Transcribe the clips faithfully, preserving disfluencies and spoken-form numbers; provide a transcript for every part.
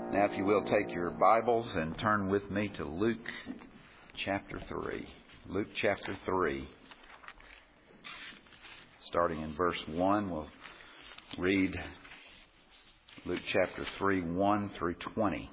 Now, if you will, take your Bibles and turn with me to Luke chapter three. Luke chapter three. Starting in verse one, we'll read Luke chapter three, one through twenty.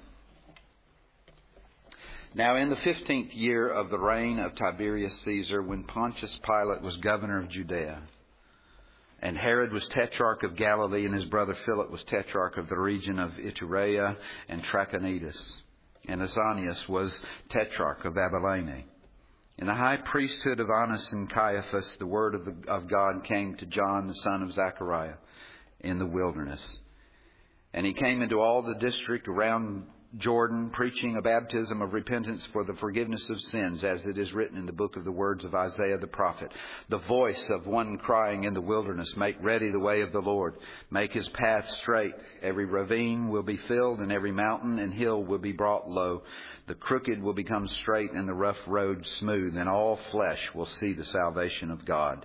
Now in the fifteenth year of the reign of Tiberius Caesar, when Pontius Pilate was governor of Judea, and Herod was tetrarch of Galilee, and his brother Philip was tetrarch of the region of Iturea and Trachonitis, and Asanias was tetrarch of Abilene. In the high priesthood of Annas and Caiaphas, the word of, the, of God came to John, the son of Zechariah, in the wilderness. And he came into all the district around Jordan, preaching a baptism of repentance for the forgiveness of sins, as it is written in the book of the words of Isaiah the prophet. The voice of one crying in the wilderness, make ready the way of the Lord. Make his path straight. Every ravine will be filled, and every mountain and hill will be brought low. The crooked will become straight, and the rough road smooth, and all flesh will see the salvation of God.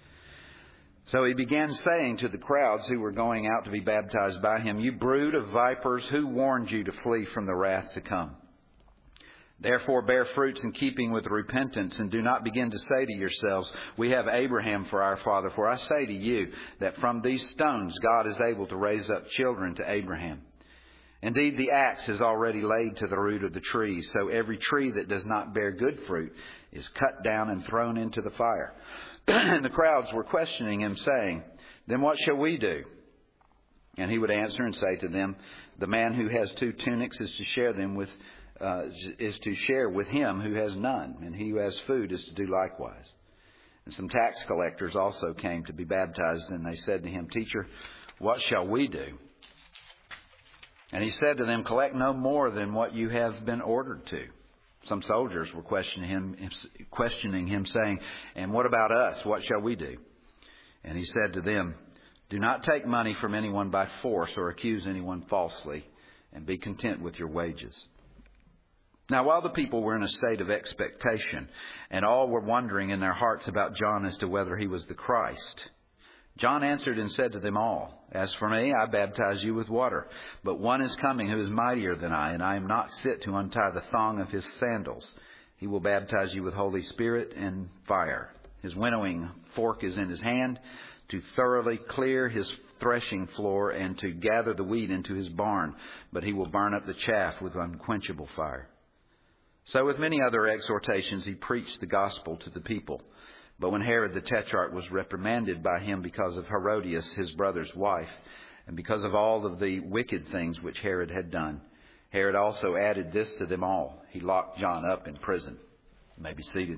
So he began saying to the crowds who were going out to be baptized by him, "You brood of vipers, who warned you to flee from the wrath to come? Therefore bear fruits in keeping with repentance, and do not begin to say to yourselves, 'We have Abraham for our father.' For I say to you that from these stones God is able to raise up children to Abraham. Indeed, the axe is already laid to the root of the trees, so every tree that does not bear good fruit is cut down and thrown into the fire." And the crowds were questioning him, saying, "Then what shall we do?" And he would answer and say to them, "The man who has two tunics is to share them with uh, is to share with him who has none, and he who has food is to do likewise." And some tax collectors also came to be baptized, and they said to him, "Teacher, what shall we do?" And he said to them, "Collect no more than what you have been ordered to." Some soldiers were questioning him, questioning him, saying, "And what about us? What shall we do?" And he said to them, "Do not take money from anyone by force or accuse anyone falsely, and be content with your wages." Now while the people were in a state of expectation, and all were wondering in their hearts about John as to whether he was the Christ, John answered and said to them all, "As for me, I baptize you with water. But one is coming who is mightier than I, and I am not fit to untie the thong of his sandals. He will baptize you with Holy Spirit and fire. His winnowing fork is in his hand, to thoroughly clear his threshing floor and to gather the wheat into his barn. But he will burn up the chaff with unquenchable fire." So with many other exhortations he preached the gospel to the people. But when Herod the Tetrarch was reprimanded by him because of Herodias, his brother's wife, and because of all of the wicked things which Herod had done, Herod also added this to them all: he locked John up in prison. You may be seated.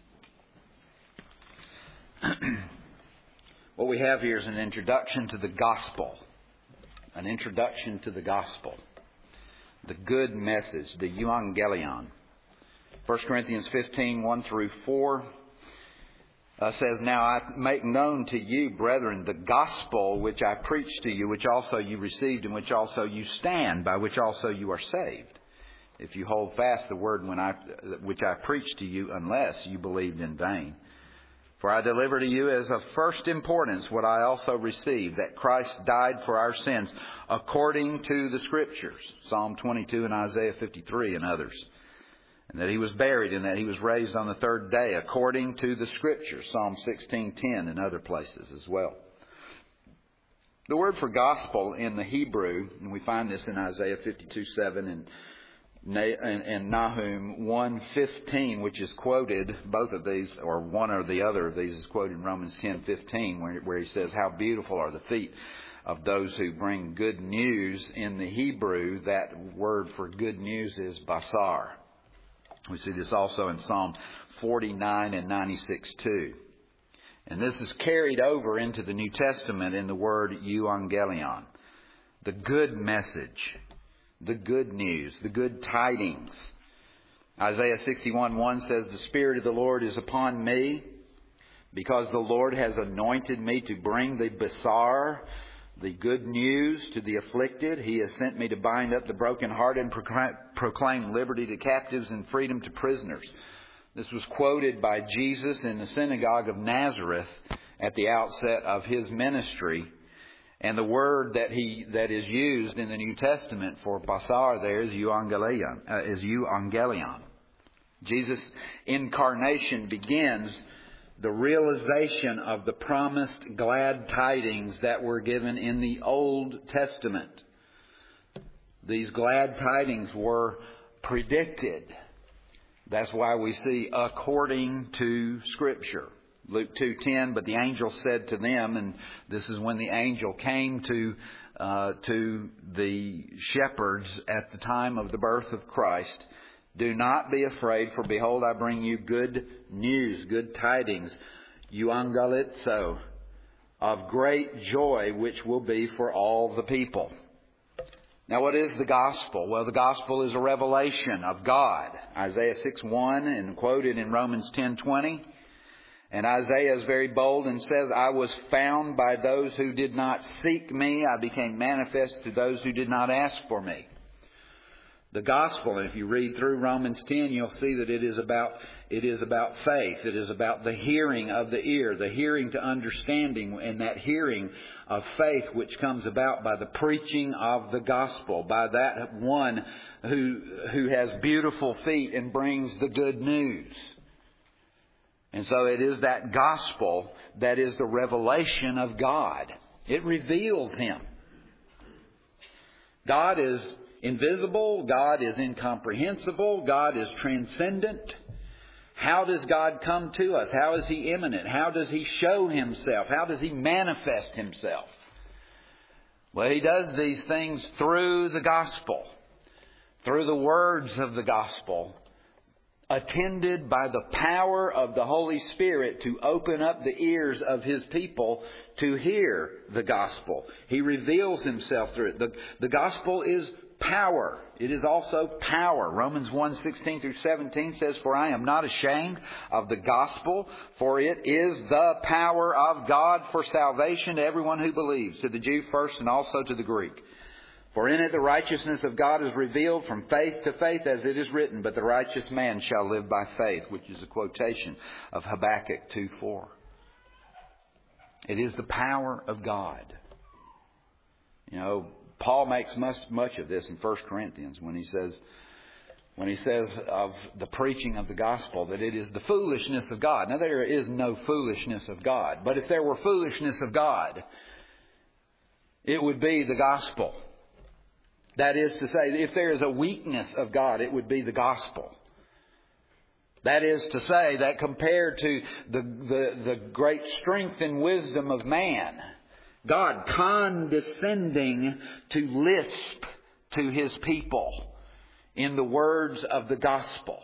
What we have here is an introduction to the gospel. An introduction to the gospel. The good message, the euangelion. First Corinthians fifteen, one through four. Uh, says, "Now I make known to you, brethren, the gospel which I preached to you, which also you received, in which also you stand, by which also you are saved, if you hold fast the word when I, which I preached to you, unless you believed in vain. For I delivered to you as of first importance what I also received, that Christ died for our sins according to the Scriptures," Psalm twenty-two and Isaiah fifty-three and others. "And that he was buried, and that he was raised on the third day according to the Scriptures," Psalm sixteen ten and other places as well. The word for gospel in the Hebrew, and we find this in Isaiah fifty-two seven and, and Nahum one fifteen, which is quoted, both of these, or one or the other of these is quoted in Romans ten fifteen, where, where he says, "How beautiful are the feet of those who bring good news." In the Hebrew, that word for good news is basar. We see this also in Psalm forty-nine and ninety-six too. And this is carried over into the New Testament in the word euangelion. The good message, the good news, the good tidings. Isaiah sixty-one one says, "The Spirit of the Lord is upon me, because the Lord has anointed me to bring the basar, the good news, to the afflicted. He has sent me to bind up the brokenhearted and proclaim liberty to captives and freedom to prisoners." This was quoted by Jesus in the synagogue of Nazareth at the outset of his ministry. And the word that he that is used in the New Testament for basar there is euangelion. Uh, is euangelion. Jesus' incarnation begins the realization of the promised glad tidings that were given in the Old Testament. These glad tidings were predicted. That's why we see according to Scripture. Luke two ten, but the angel said to them, and this is when the angel came to uh, to the shepherds at the time of the birth of Christ, do not be afraid, for behold, I bring you good news, good tidings, euangelizo, of great joy, which will be for all the people. Now, what is the gospel? Well, the gospel is a revelation of God. Isaiah six one, and quoted in Romans ten twenty. And Isaiah is very bold and says, I was found by those who did not seek me. I became manifest to those who did not ask for me. The gospel, and if you read through Romans ten, you'll see that it is about it is about faith. It is about the hearing of the ear, the hearing to understanding, and that hearing of faith which comes about by the preaching of the gospel, by that one who who has beautiful feet and brings the good news. And so it is that gospel that is the revelation of God. It reveals Him. God is invisible. God is incomprehensible. God is transcendent. How does God come to us? How is He immanent? How does He show Himself? How does He manifest Himself? Well, He does these things through the gospel, through the words of the gospel, attended by the power of the Holy Spirit to open up the ears of His people to hear the gospel. He reveals Himself through it. The, the gospel is power. It is also power. Romans one sixteen through seventeen says, for I am not ashamed of the gospel, for it is the power of God for salvation to everyone who believes, to the Jew first and also to the Greek. For in it the righteousness of God is revealed from faith to faith, as it is written, but the righteous man shall live by faith, which is a quotation of Habakkuk two four. It is the power of God. You know, Paul makes much, much of this in First Corinthians when he says, when he says of the preaching of the gospel that it is the foolishness of God. Now, there is no foolishness of God, but if there were foolishness of God, it would be the gospel. That is to say, if there is a weakness of God, it would be the gospel. That is to say that compared to the, the, the great strength and wisdom of man, God condescending to lisp to His people in the words of the gospel.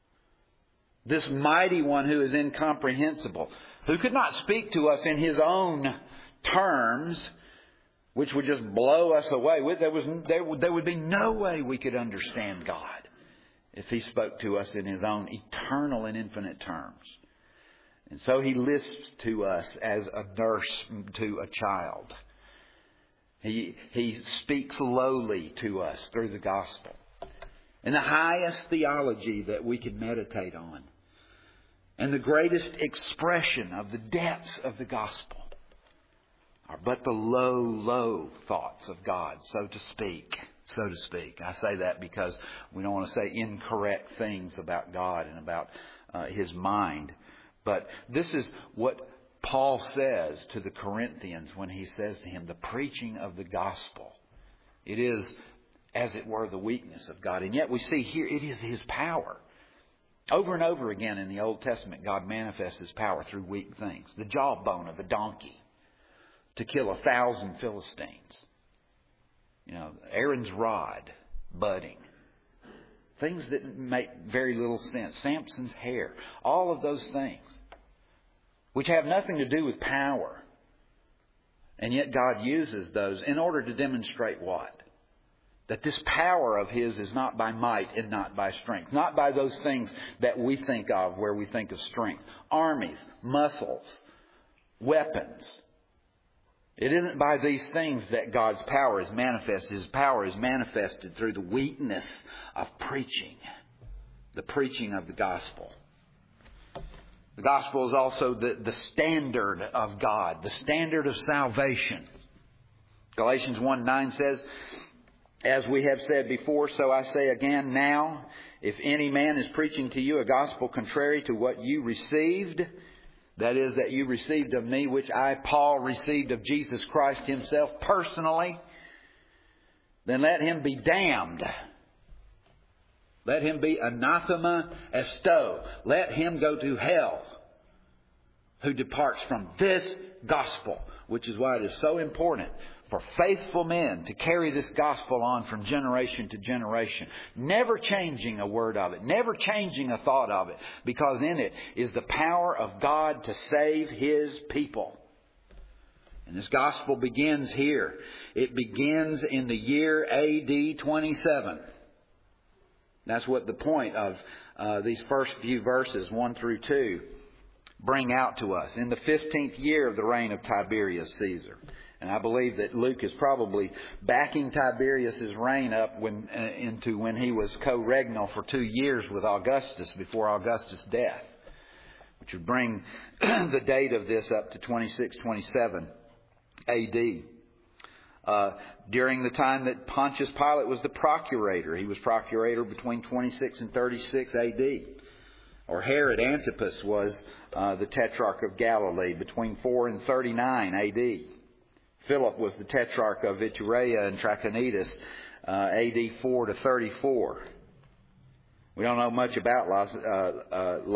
This mighty one who is incomprehensible, who could not speak to us in His own terms, which would just blow us away. There was there would, there would be no way we could understand God if He spoke to us in His own eternal and infinite terms. And so He lisps to us as a nurse to a child. He, he speaks lowly to us through the gospel. And the highest theology that we can meditate on, and the greatest expression of the depths of the gospel, are but the low, low thoughts of God, so to speak. So to speak. I say that because we don't want to say incorrect things about God and about uh, His mind. But this is what Paul says to the Corinthians when he says to him, the preaching of the gospel. It is, as it were, the weakness of God. And yet we see here it is His power. Over and over again in the Old Testament, God manifests His power through weak things. The jawbone of a donkey to kill a thousand Philistines. You know, Aaron's rod budding. Things that make very little sense. Samson's hair. All of those things, which have nothing to do with power. And yet God uses those in order to demonstrate what? That this power of His is not by might and not by strength. Not by those things that we think of where we think of strength. Armies, muscles, weapons. It isn't by these things that God's power is manifested. His power is manifested through the weakness of preaching. The preaching of the gospel. The gospel is also the, the standard of God. The standard of salvation. Galatians one nine says, as we have said before, so I say again now, if any man is preaching to you a gospel contrary to what you received, that is, that you received of me, which I, Paul, received of Jesus Christ himself personally, then let him be damned. Let him be anathema esto. Let him go to hell who departs from this gospel, which is why it is so important for faithful men to carry this gospel on from generation to generation. Never changing a word of it. Never changing a thought of it. Because in it is the power of God to save His people. And this gospel begins here. It begins in the year A D twenty-seven. That's what the point of uh, these first few verses, one through two, bring out to us. In the fifteenth year of the reign of Tiberius Caesar. And I believe that Luke is probably backing Tiberius' reign up when, uh, into when he was co-regnal for two years with Augustus before Augustus' death, which would bring the date of this up to twenty-six twenty-seven A D. Uh, during the time that Pontius Pilate was the procurator. He was procurator between twenty-six and thirty-six A D. Or Herod Antipas was uh, the tetrarch of Galilee between four and thirty-nine A D. Philip was the tetrarch of Iturea and Trachonitis, uh, A D four to thirty-four. We don't know much about uh,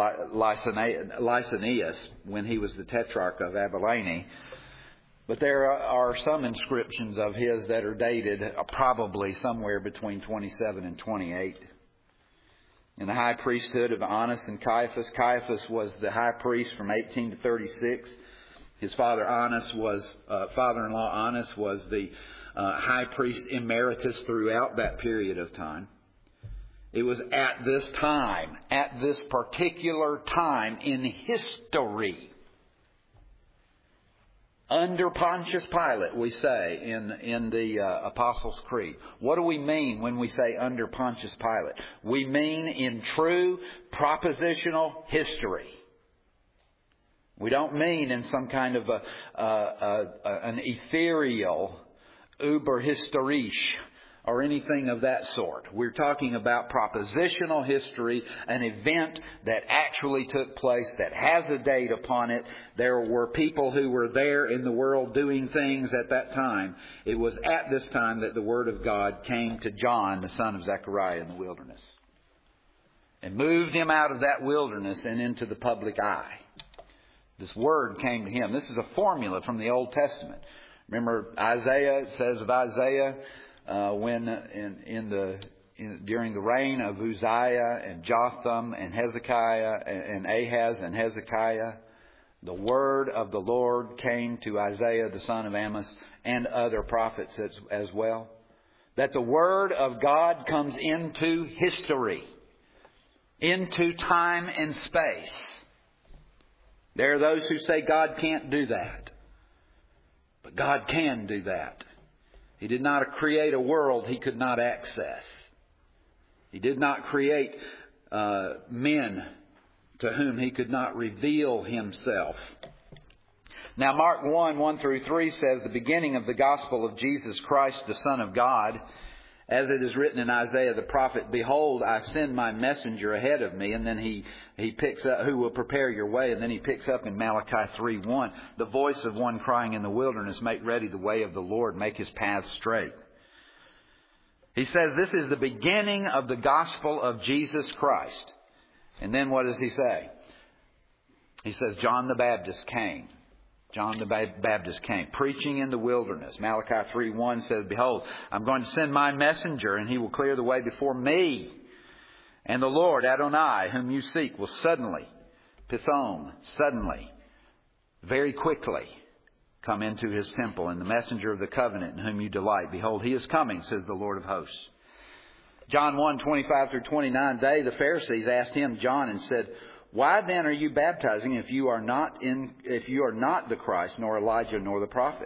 uh, Lysanias when he was the tetrarch of Abilene. But there are some inscriptions of his that are dated uh, probably somewhere between twenty-seven and twenty-eight. In the high priesthood of Annas and Caiaphas, Caiaphas was the high priest from eighteen to thirty-six. His father Annas was, uh, father-in-law Annas was the uh, high priest emeritus throughout that period of time. It was at this time, at this particular time in history, under Pontius Pilate, we say in, in the uh, Apostles' Creed. What do we mean when we say under Pontius Pilate? We mean in true propositional history. We don't mean in some kind of a, uh, uh, uh, an ethereal überhistorisch or anything of that sort. We're talking about propositional history, an event that actually took place, that has a date upon it. There were people who were there in the world doing things at that time. It was at this time that the Word of God came to John, the son of Zechariah, in the wilderness, and moved him out of that wilderness and into the public eye. This Word came to him. This is a formula from the Old Testament. Remember, Isaiah says of Isaiah, Uh, when in, in the in, during the reign of Uzziah and Jotham and Hezekiah and, and Ahaz and Hezekiah, the word of the Lord came to Isaiah the son of Amos and other prophets as, as well. That the word of God comes into history, into time and space. There are those who say God can't do that, but God can do that. He did not create a world He could not access. He did not create uh, men to whom He could not reveal Himself. Now Mark one, one through three says, the beginning of the gospel of Jesus Christ, the Son of God, as it is written in Isaiah the prophet, behold, I send my messenger ahead of me. And then he, he picks up, who will prepare your way. And then he picks up in Malachi three one, the voice of one crying in the wilderness, make ready the way of the Lord, make His path straight. He says this is the beginning of the gospel of Jesus Christ. And then what does he say? He says John the Baptist came. John the Baptist came, preaching in the wilderness. Malachi three one says, behold, I'm going to send my messenger, and he will clear the way before me. And the Lord, Adonai, whom you seek, will suddenly, pithom, suddenly, very quickly, come into His temple. And the messenger of the covenant in whom you delight, behold, He is coming, says the Lord of hosts. John one, twenty-five through twenty-nine, they, the Pharisees, asked him, John, and said, why then are you baptizing if you are not in, if you are not the Christ, nor Elijah, nor the prophet?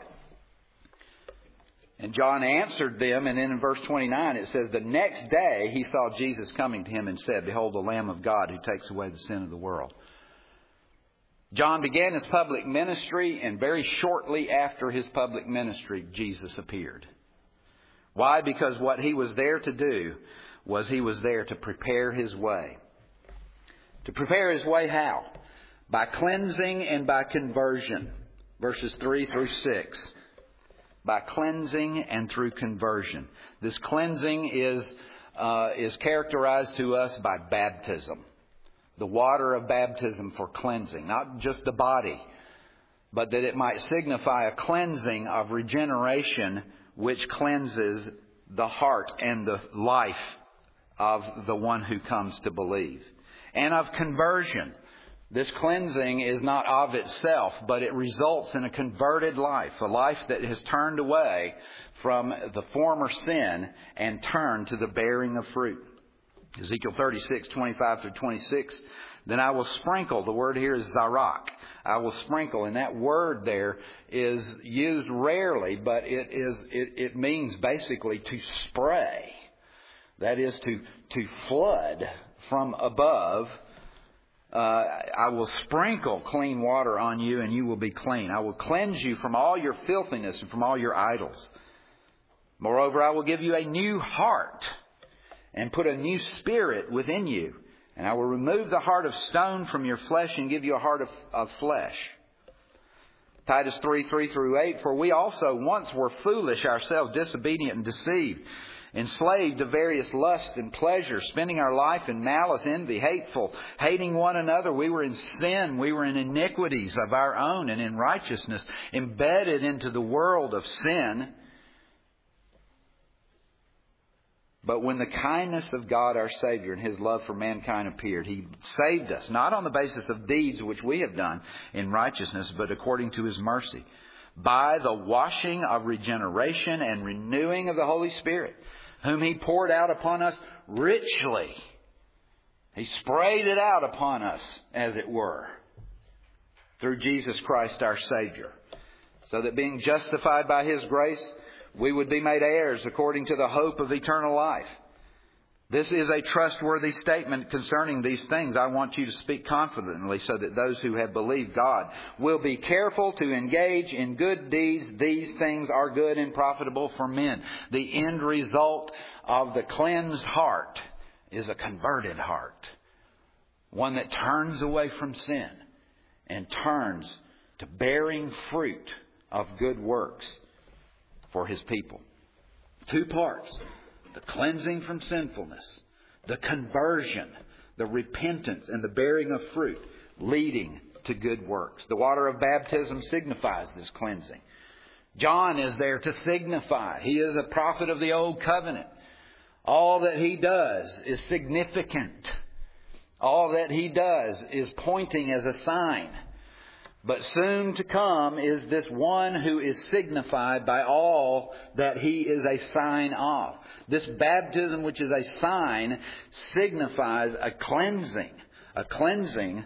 And John answered them, and then in verse twenty-nine it says, the next day he saw Jesus coming to him and said, behold, the Lamb of God who takes away the sin of the world. John began his public ministry, and very shortly after his public ministry, Jesus appeared. Why? Because what he was there to do was he was there to prepare his way. To prepare his way how? By cleansing and by conversion. Verses three through six. By cleansing and through conversion. This cleansing is, uh, is characterized to us by baptism. The water of baptism for cleansing. Not just the body, but that it might signify a cleansing of regeneration which cleanses the heart and the life of the one who comes to believe. And of conversion. This cleansing is not of itself, but it results in a converted life. A life that has turned away from the former sin and turned to the bearing of fruit. Ezekiel thirty-six, twenty-five through twenty-six. Then I will sprinkle. The word here is zarak. I will sprinkle. And that word there is used rarely, but it is it, it means basically to spray. That is to, to flood from above. Uh, I will sprinkle clean water on you and you will be clean. I will cleanse you from all your filthiness and from all your idols. Moreover, I will give you a new heart and put a new spirit within you. And I will remove the heart of stone from your flesh and give you a heart of, of flesh. Titus three, three through eight. For we also once were foolish ourselves, disobedient and deceived, enslaved to various lusts and pleasures, spending our life in malice, envy, hateful, hating one another. We were in sin. We were in iniquities of our own and in righteousness, embedded into the world of sin. But when the kindness of God our Savior and His love for mankind appeared, He saved us, not on the basis of deeds which we have done in righteousness, but according to His mercy, by the washing of regeneration and renewing of the Holy Spirit, whom He poured out upon us richly. He sprayed it out upon us, as it were, through Jesus Christ our Savior, so that being justified by His grace, we would be made heirs according to the hope of eternal life. This is a trustworthy statement concerning these things. I want you to speak confidently so that those who have believed God will be careful to engage in good deeds. These things are good and profitable for men. The end result of the cleansed heart is a converted heart. One that turns away from sin and turns to bearing fruit of good works for His people. Two parts. The cleansing from sinfulness. The conversion. The repentance and the bearing of fruit. Leading to good works. The water of baptism signifies this cleansing. John is there to signify. He is a prophet of the Old Covenant. All that he does is significant. All that he does is pointing as a sign. But soon to come is this one who is signified by all that he is a sign of. This baptism, which is a sign, signifies a cleansing. A cleansing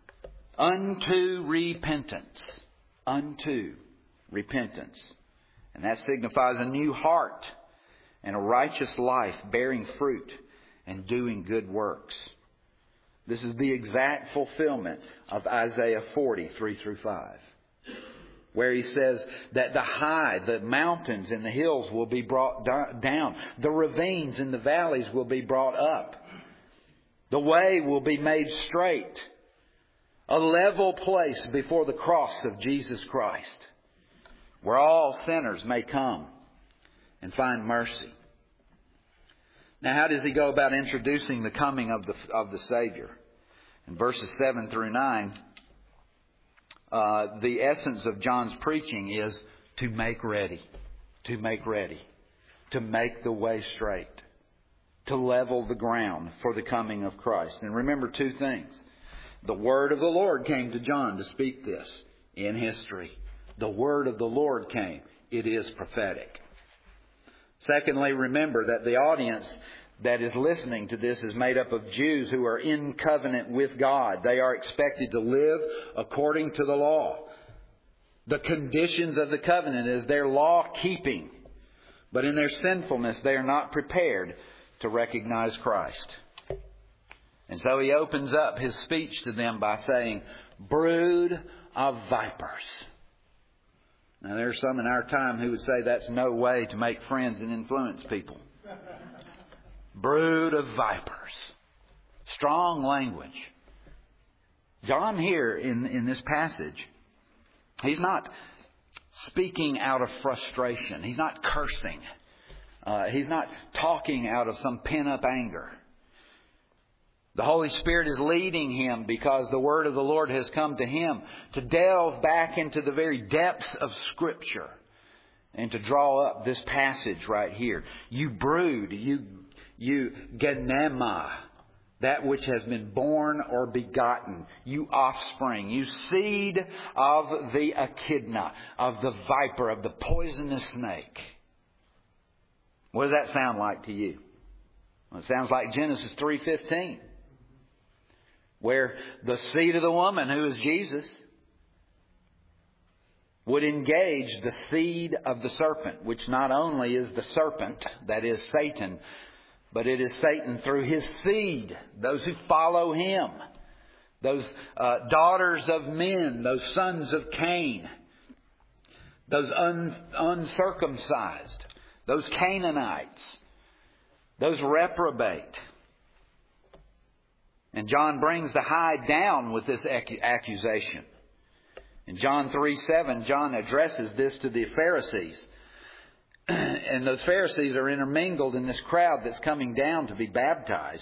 unto repentance. Unto repentance. And that signifies a new heart and a righteous life, bearing fruit and doing good works. This is the exact fulfillment of Isaiah forty, three through five. Where he says that the high, the mountains and the hills will be brought down. The ravines and the valleys will be brought up. The way will be made straight. A level place before the cross of Jesus Christ. Where all sinners may come and find mercy. Now, how does he go about introducing the coming of the of the Savior? In verses seven through nine, uh, the essence of John's preaching is to make ready, to make ready, to make the way straight, to level the ground for the coming of Christ. And remember two things. The word of the Lord came to John to speak this in history. The word of the Lord came. It is prophetic. Secondly, remember that the audience that is listening to this is made up of Jews who are in covenant with God. They are expected to live according to the law. The conditions of the covenant is their law keeping. But in their sinfulness, they are not prepared to recognize Christ. And so he opens up his speech to them by saying, brood of vipers. Now there's some in our time who would say that's no way to make friends and influence people. Brood of vipers. Strong language. John here in, in this passage, he's not speaking out of frustration. He's not cursing. Uh, he's not talking out of some pent-up anger. The Holy Spirit is leading him because the Word of the Lord has come to him to delve back into the very depths of Scripture and to draw up this passage right here. You brood, you, you genema, that which has been born or begotten, you offspring, you seed of the echidna, of the viper, of the poisonous snake. What does that sound like to you? Well, it sounds like Genesis three fifteen, where the seed of the woman, who is Jesus, would engage the seed of the serpent, which not only is the serpent, that is Satan, but it is Satan through his seed, those who follow him, those uh, daughters of men, those sons of Cain, those un- uncircumcised, those Canaanites, those reprobate. And John brings the hide down with this accusation. In John three seven, John addresses this to the Pharisees. And those Pharisees are intermingled in this crowd that's coming down to be baptized.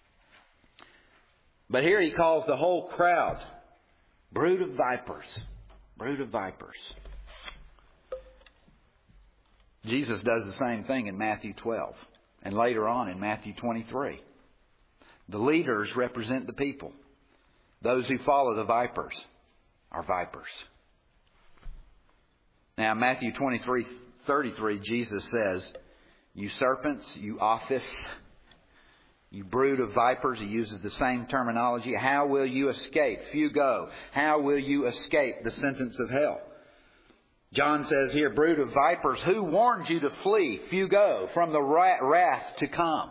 But here he calls the whole crowd brood of vipers. Brood of vipers. Jesus does the same thing in Matthew twelve and later on in Matthew twenty-three. The leaders represent the people. Those who follow the vipers are vipers. Now, Matthew twenty-three thirty-three, Jesus says, you serpents, you office, you brood of vipers. He uses the same terminology. How will you escape? Fugo. How will you escape the sentence of hell? John says here, brood of vipers, who warned you to flee, fugo, from the wrath to come?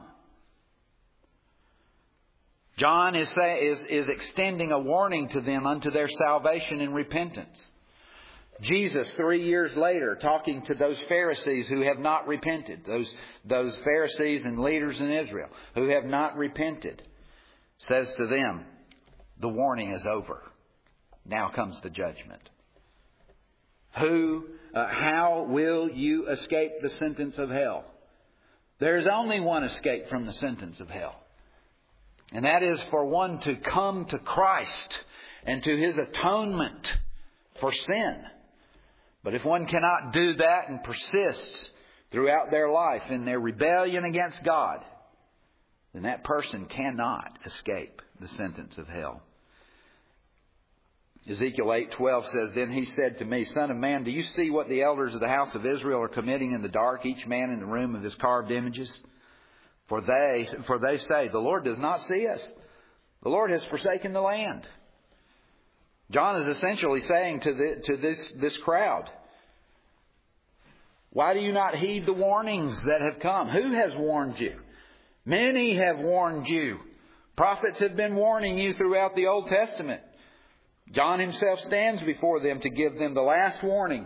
John is, say, is, is extending a warning to them unto their salvation and repentance. Jesus, three years later, talking to those Pharisees who have not repented, those, those Pharisees and leaders in Israel who have not repented, says to them, the warning is over. Now comes the judgment. Who, uh, how will you escape the sentence of hell? There is only one escape from the sentence of hell. And that is for one to come to Christ and to His atonement for sin. But if one cannot do that and persist throughout their life in their rebellion against God, then that person cannot escape the sentence of hell. Ezekiel eight twelve says, then he said to me, Son of man, do you see what the elders of the house of Israel are committing in the dark, each man in the room of his carved images? For they, for they say, the Lord does not see us. The Lord has forsaken the land. John is essentially saying to, the, to this, this crowd, why do you not heed the warnings that have come? Who has warned you? Many have warned you. Prophets have been warning you throughout the Old Testament. John himself stands before them to give them the last warning.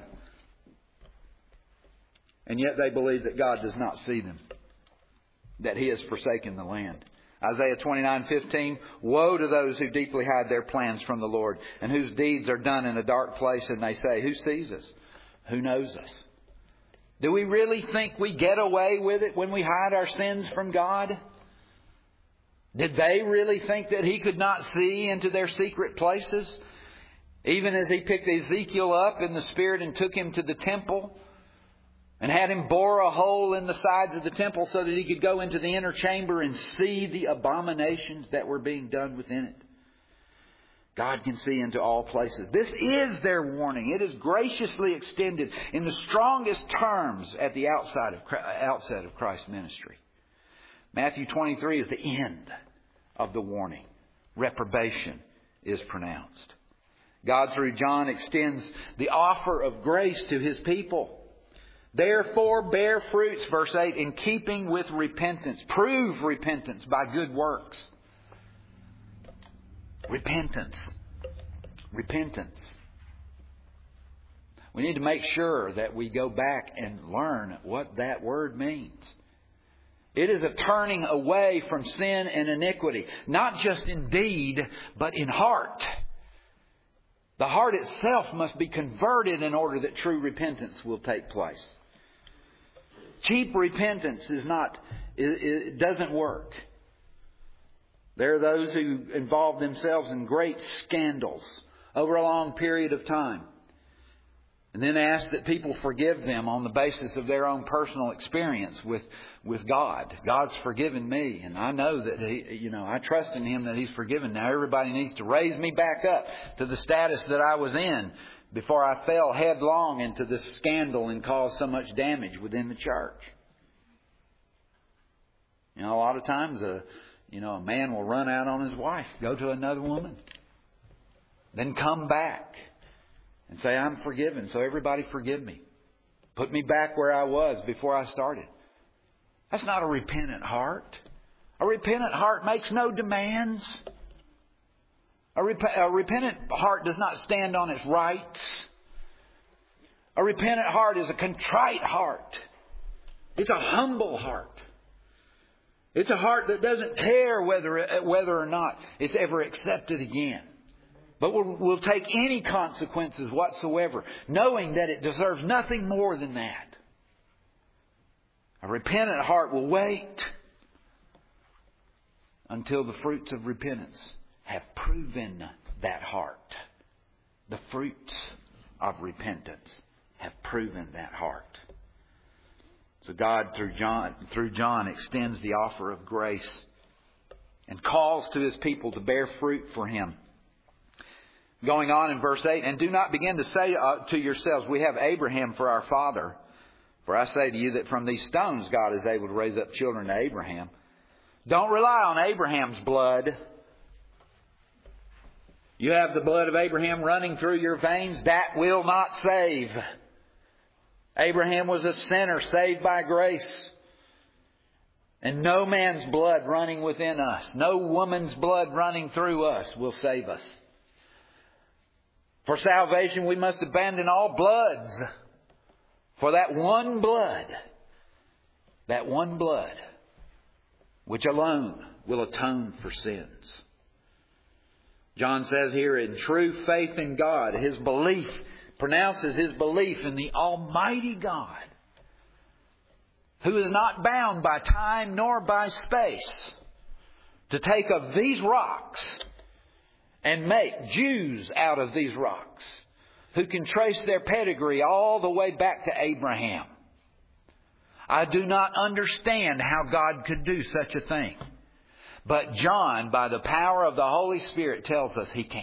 And yet they believe that God does not see them, that He has forsaken the land. Isaiah twenty-nine fifteen, woe to those who deeply hide their plans from the Lord, and whose deeds are done in a dark place, and they say, who sees us? Who knows us? Do we really think we get away with it when we hide our sins from God? Did they really think that He could not see into their secret places? Even as He picked Ezekiel up in the Spirit and took him to the temple and had him bore a hole in the sides of the temple so that he could go into the inner chamber and see the abominations that were being done within it. God can see into all places. This is their warning. It is graciously extended in the strongest terms at the outside of, outset of Christ's ministry. Matthew twenty-three is the end of the warning. Reprobation is pronounced. God, through John, extends the offer of grace to His people. Therefore, bear fruits, verse eight, in keeping with repentance. Prove repentance by good works. Repentance. Repentance. We need to make sure that we go back and learn what that word means. It is a turning away from sin and iniquity, not just in deed, but in heart. The heart itself must be converted in order that true repentance will take place. Cheap repentance is not, it, it doesn't work. There are those who involve themselves in great scandals over a long period of time, and then ask that people forgive them on the basis of their own personal experience with, with God. God's forgiven me, and I know that He, you know, I trust in Him that He's forgiven. Now everybody needs to raise me back up to the status that I was in before I fell headlong into this scandal and caused so much damage within the church. You know, a lot of times, a, you know, a man will run out on his wife, go to another woman, then come back and say, I'm forgiven, so everybody forgive me. Put me back where I was before I started. That's not a repentant heart. A repentant heart makes no demands. A, rep- a repentant heart does not stand on its rights. A repentant heart is a contrite heart. It's a humble heart. It's a heart that doesn't care whether, whether or not it's ever accepted again. But will will take any consequences whatsoever, knowing that it deserves nothing more than that. A repentant heart will wait until the fruits of repentance have proven that heart. The fruits of repentance have proven that heart. So God, through John, through John, extends the offer of grace and calls to His people to bear fruit for Him. Going on in verse eight, and do not begin to say uh, to yourselves, we have Abraham for our father. For I say to you that from these stones God is able to raise up children to Abraham. Don't rely on Abraham's blood. You have the blood of Abraham running through your veins. That will not save. Abraham was a sinner saved by grace. And no man's blood running within us, no woman's blood running through us will save us. For salvation, we must abandon all bloods. For that one blood, that one blood, which alone will atone for sins. John says here, in true faith in God, his belief, pronounces his belief in the Almighty God, who is not bound by time nor by space, to take of these rocks and make Jews out of these rocks, who can trace their pedigree all the way back to Abraham. I do not understand how God could do such a thing. But John, by the power of the Holy Spirit, tells us He can.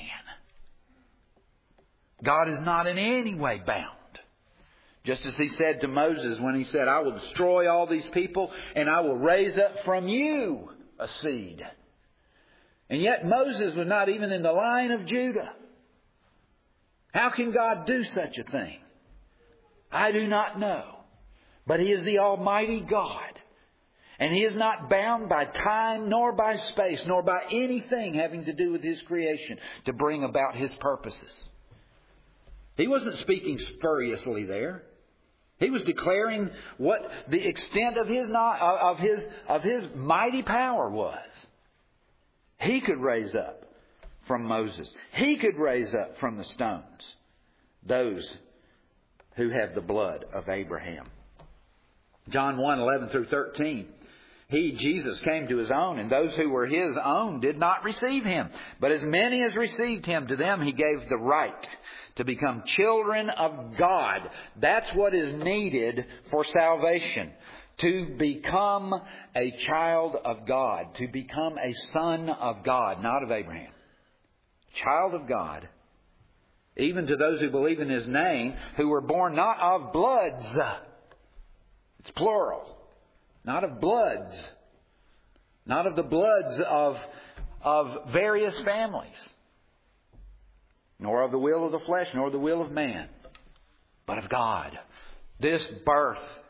God is not in any way bound. Just as He said to Moses when He said, I will destroy all these people and I will raise up from you a seed. And yet Moses was not even in the line of Judah. How can God do such a thing? I do not know. But He is the Almighty God. And He is not bound by time nor by space nor by anything having to do with His creation to bring about His purposes. He wasn't speaking spuriously there. He was declaring what the extent of His of His of His mighty power was. He could raise up from Moses. He could raise up from the stones those who have the blood of Abraham. John one, eleven through thirteen. He, Jesus, came to His own, and those who were His own did not receive Him. But as many as received Him, to them He gave the right to become children of God. That's what is needed for salvation. To become a child of God. To become a son of God, not of Abraham. Child of God. Even to those who believe in His name, who were born not of bloods. It's plural. Not of bloods. Not of the bloods of, of various families. Nor of the will of the flesh, nor the will of man. But of God. This birth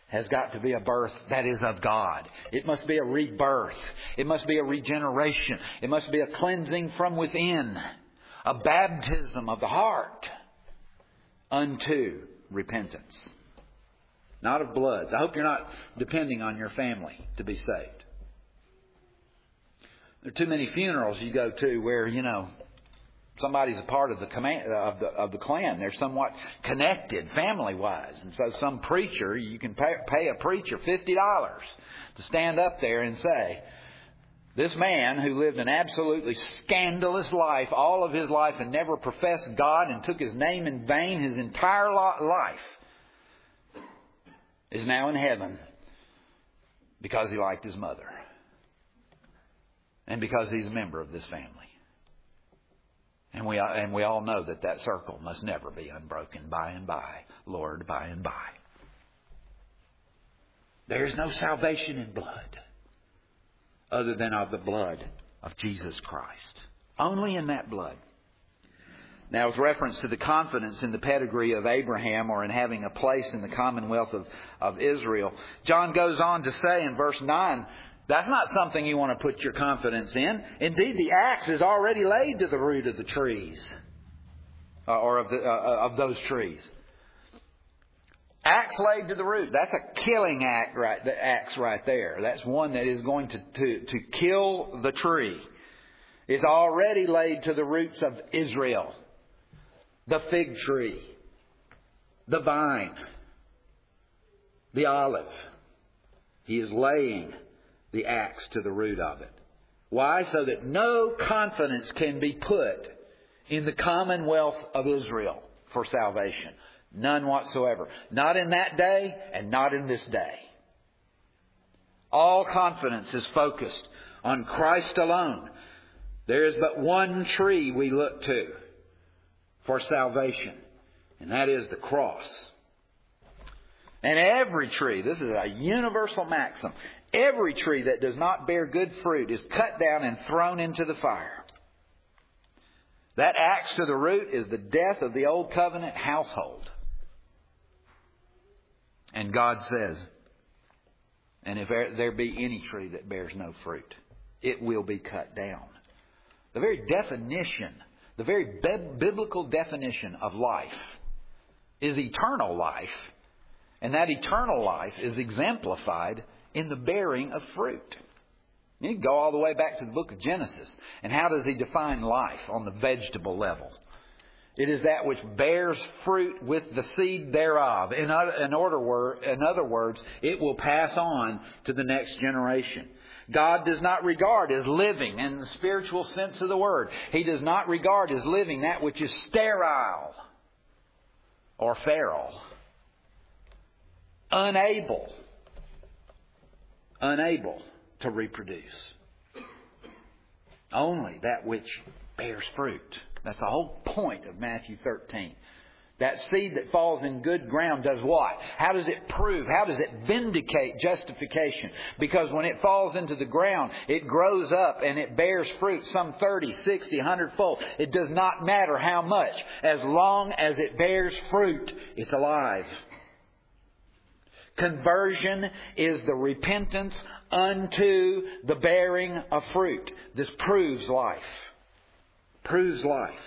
has got to be a birth that is of God. It must be a rebirth. It must be a regeneration. It must be a cleansing from within. A baptism of the heart unto repentance. Not of bloods. I hope you're not depending on your family to be saved. There are too many funerals you go to where, you know, somebody's a part of the command, of the of the clan. They're somewhat connected family-wise. And so some preacher, you can pay, pay a preacher fifty dollars to stand up there and say, this man who lived an absolutely scandalous life all of his life and never professed God and took His name in vain his entire life is now in heaven because he liked his mother and because he's a member of this family. And we and we all know that that circle must never be unbroken. By and by, Lord, by and by. There is no salvation in blood other than of the blood of Jesus Christ. Only in that blood. Now, with reference to the confidence in the pedigree of Abraham or in having a place in the commonwealth of, of Israel, John goes on to say in verse nine, that's not something you want to put your confidence in. Indeed, the axe is already laid to the root of the trees, uh, or of, the, uh, of those trees. Axe laid to the root. That's a killing act, right? The axe right there. That's one that is going to, to, to kill the tree. It's already laid to the roots of Israel. The fig tree, the vine, the olive. He is laying the axe to the root of it. Why? So that no confidence can be put in the commonwealth of Israel for salvation. None whatsoever. Not in that day and not in this day. All confidence is focused on Christ alone. There is but one tree we look to for salvation, and that is the cross. And every tree, this is a universal maxim, every tree that does not bear good fruit is cut down and thrown into the fire. That axe to the root is the death of the old covenant household. And God says, and if there be any tree that bears no fruit, it will be cut down. The very definition, the very biblical definition of life is eternal life. And that eternal life is exemplified in the bearing of fruit. You can go all the way back to the book of Genesis. And how does He define life on the vegetable level? It is that which bears fruit with the seed thereof. In other, in, order, in other words, it will pass on to the next generation. God does not regard as living in the spiritual sense of the word. He does not regard as living that which is sterile or feral. Unable. Unable to reproduce. Only that which bears fruit. That's the whole point of Matthew thirteen. That seed that falls in good ground does what? How does it prove? How does it vindicate justification? Because when it falls into the ground, it grows up and it bears fruit some thirty, sixty, one hundred fold. It does not matter how much. As long as it bears fruit, it's alive. Conversion is the repentance unto the bearing of fruit. This proves life. Proves life.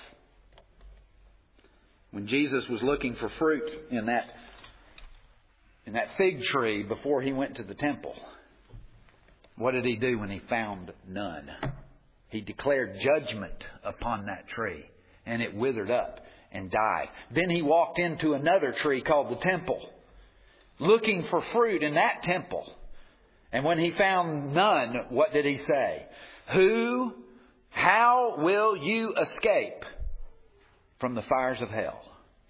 When Jesus was looking for fruit in that, in that fig tree before He went to the temple, what did He do when He found none? He declared judgment upon that tree, and it withered up and died. Then He walked into another tree called the temple, looking for fruit in that temple. And when He found none, what did He say? Who, how will you escape from the fires of hell?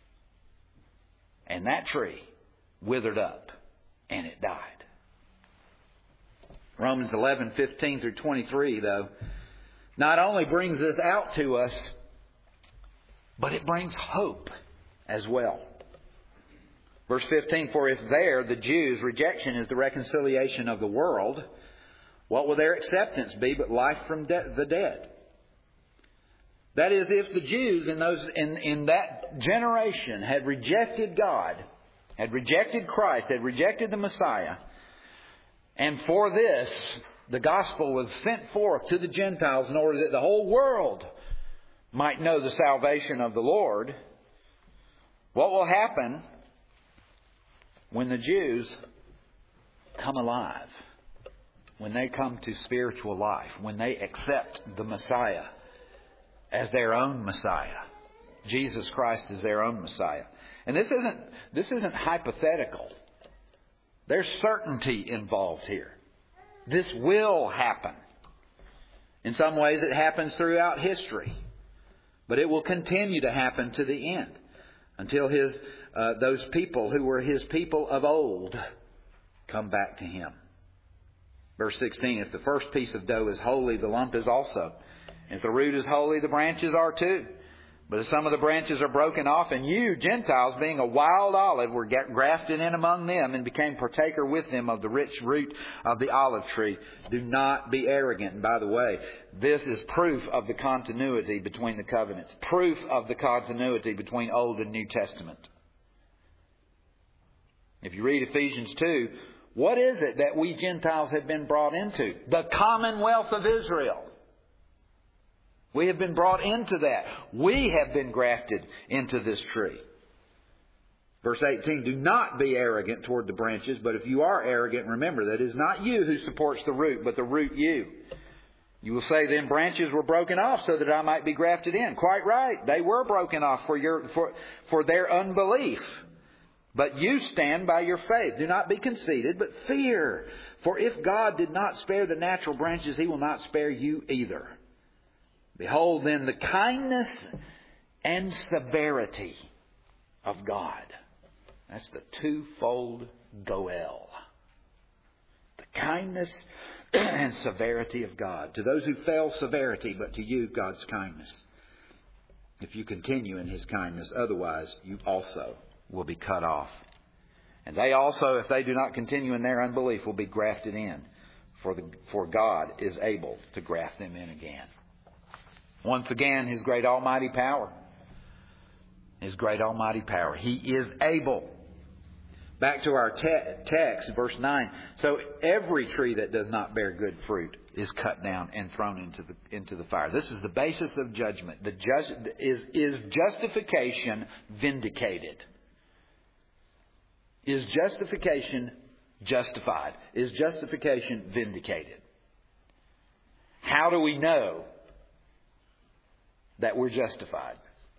And that tree withered up and it died. Romans eleven, fifteen through twenty-three, though, not only brings this out to us, but it brings hope as well. Verse fifteen, for if there, the Jews' rejection is the reconciliation of the world, what will their acceptance be but life from de- the dead? That is, if the Jews in those in, in that generation had rejected God had rejected Christ, had rejected the Messiah. And for this, the gospel was sent forth to the Gentiles in order that the whole world might know the salvation of the Lord. What will happen when the Jews come alive? When they come to spiritual life? When they accept the Messiah as their own Messiah? Jesus Christ is their own Messiah. And this isn't, this isn't hypothetical. There's certainty involved here. This will happen. In some ways it happens throughout history. But it will continue to happen to the end. Until his uh, those people who were His people of old come back to Him. Verse sixteen, if the first piece of dough is holy, the lump is also. If the root is holy, the branches are too. But if some of the branches are broken off, and you, Gentiles, being a wild olive, were grafted in among them and became partaker with them of the rich root of the olive tree, do not be arrogant. And by the way, this is proof of the continuity between the covenants. Proof of the continuity between Old and New Testament. If you read Ephesians two, what is it that we Gentiles have been brought into? The commonwealth of Israel. We have been brought into that. We have been grafted into this tree. Verse eighteen, do not be arrogant toward the branches, but if you are arrogant, remember that it is not you who supports the root, but the root you. You will say, then branches were broken off so that I might be grafted in. Quite right. They were broken off for your for, for their unbelief. But you stand by your faith. Do not be conceited, but fear. For if God did not spare the natural branches, He will not spare you either. Behold then the kindness and severity of God. That's the twofold goel. The kindness and severity of God. To those who fell, severity, but to you, God's kindness. If you continue in His kindness, otherwise you also will be cut off. And they also, if they do not continue in their unbelief, will be grafted in. For, the, for God is able to graft them in again. Once again, His great almighty power. His great almighty power. He is able. Back to our te- text, verse nine. So every tree that does not bear good fruit is cut down and thrown into the into the fire. This is the basis of judgment. The just, is, is justification vindicated? Is justification justified? Is justification vindicated? How do we know that we're justified?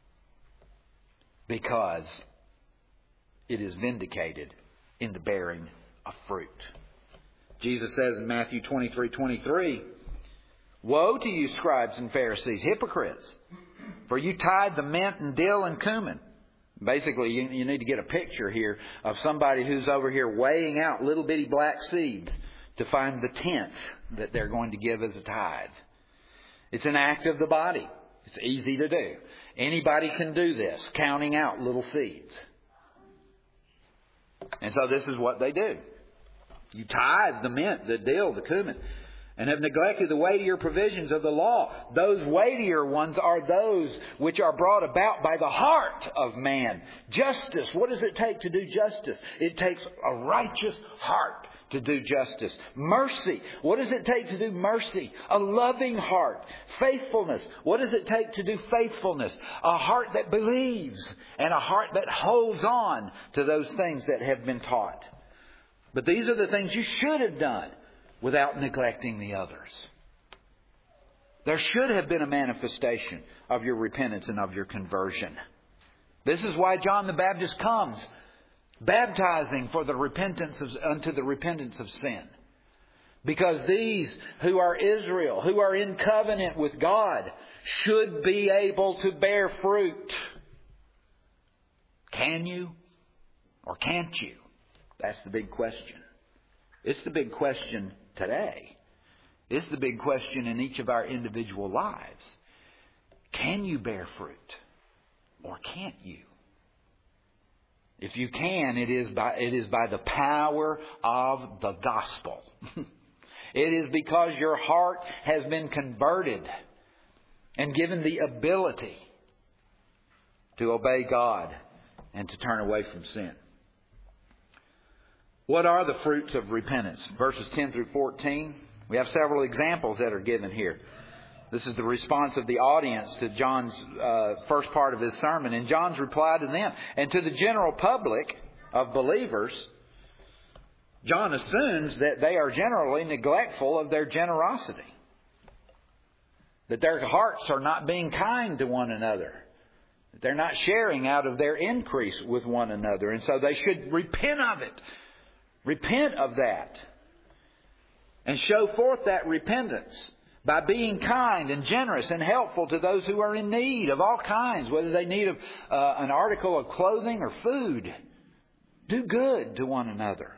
Because it is vindicated in the bearing of fruit. Jesus says in Matthew twenty-three twenty-three, woe to you, scribes and Pharisees, hypocrites! For you tithe the mint and dill and cumin. Basically, you, you need to get a picture here of somebody who's over here weighing out little bitty black seeds to find the tenth that they're going to give as a tithe. It's an act of the body. It's easy to do. Anybody can do this, counting out little seeds. And so this is what they do. You tithe the mint, the dill, the cumin, and have neglected the weightier provisions of the law. Those weightier ones are those which are brought about by the heart of man. Justice. What does it take to do justice? It takes a righteous heart to do justice. Mercy. What does it take to do mercy? A loving heart. Faithfulness. What does it take to do faithfulness? A heart that believes and a heart that holds on to those things that have been taught. But these are the things you should have done without neglecting the others. There should have been a manifestation of your repentance and of your conversion. This is why John the Baptist comes, baptizing for the repentance of, unto the repentance of sin. Because these who are Israel, who are in covenant with God, should be able to bear fruit. Can you or can't you? That's the big question. It's the big question today. It's the big question in each of our individual lives. Can you bear fruit or can't you? If you can, it is by, it is by the power of the gospel. It is because your heart has been converted and given the ability to obey God and to turn away from sin. What are the fruits of repentance? Verses ten through fourteen. We have several examples that are given here. This is the response of the audience to John's uh, first part of his sermon. And John's reply to them. And to the general public of believers, John assumes that they are generally neglectful of their generosity. That their hearts are not being kind to one another. That they're not sharing out of their increase with one another. And so they should repent of it. Repent of that. And show forth that repentance by being kind and generous and helpful to those who are in need of all kinds, whether they need of uh, an article of clothing or food. Do good to one another.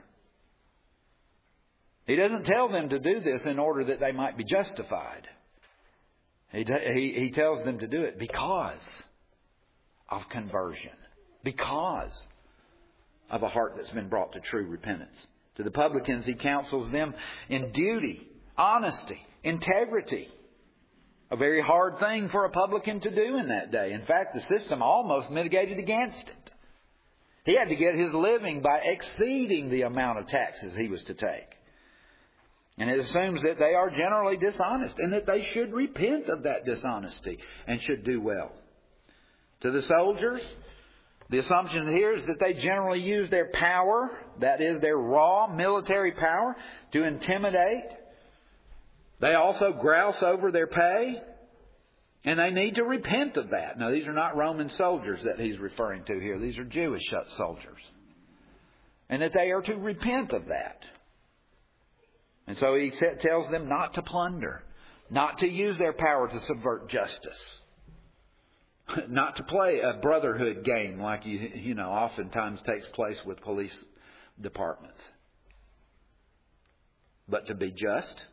He doesn't tell them to do this in order that they might be justified. He, he, he tells them to do it because of conversion. Because of a heart that's been brought to true repentance. To the publicans, he counsels them in duty, honesty, integrity. A very hard thing for a publican to do in that day. In fact, the system almost mitigated against it. He had to get his living by exceeding the amount of taxes he was to take. And it assumes that they are generally dishonest and that they should repent of that dishonesty and should do well. To the soldiers, the assumption here is that they generally use their power, that is their raw military power, to intimidate. They also grouse over their pay, and they need to repent of that. Now, these are not Roman soldiers that he's referring to here. These are Jewish soldiers. And that they are to repent of that. And so he tells them not to plunder, not to use their power to subvert justice. Not to play a brotherhood game like you you know oftentimes takes place with police departments. But to be just,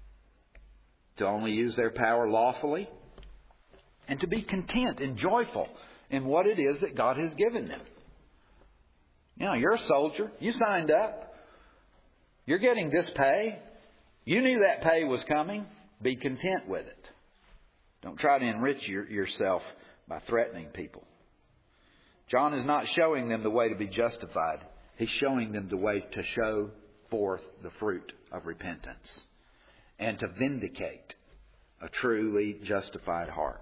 to only use their power lawfully, and to be content and joyful in what it is that God has given them. You know, you're a soldier. You signed up. You're getting this pay. You knew that pay was coming. Be content with it. Don't try to enrich your, yourself by threatening people. John is not showing them the way to be justified. He's showing them the way to show forth the fruit of repentance and to vindicate a truly justified heart.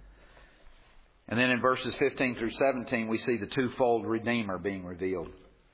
And then in verses fifteen through seventeen, we see the twofold Redeemer being revealed.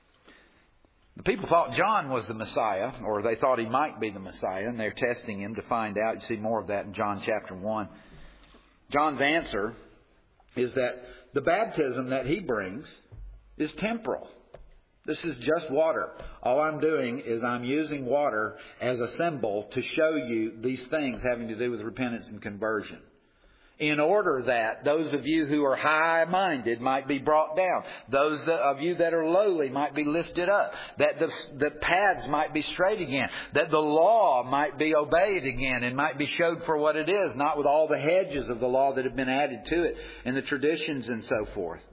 The people thought John was the Messiah, or they thought he might be the Messiah, and they're testing him to find out. You see more of that in John chapter one. John's answer is that the baptism that he brings is temporal. This is just water. All I'm doing is I'm using water as a symbol to show you these things having to do with repentance and conversion. In order that those of you who are high-minded might be brought down. Those of you that are lowly might be lifted up. That the, the paths might be straight again. That the law might be obeyed again and might be showed for what it is. Not with all the hedges of the law that have been added to it and the traditions and so forth.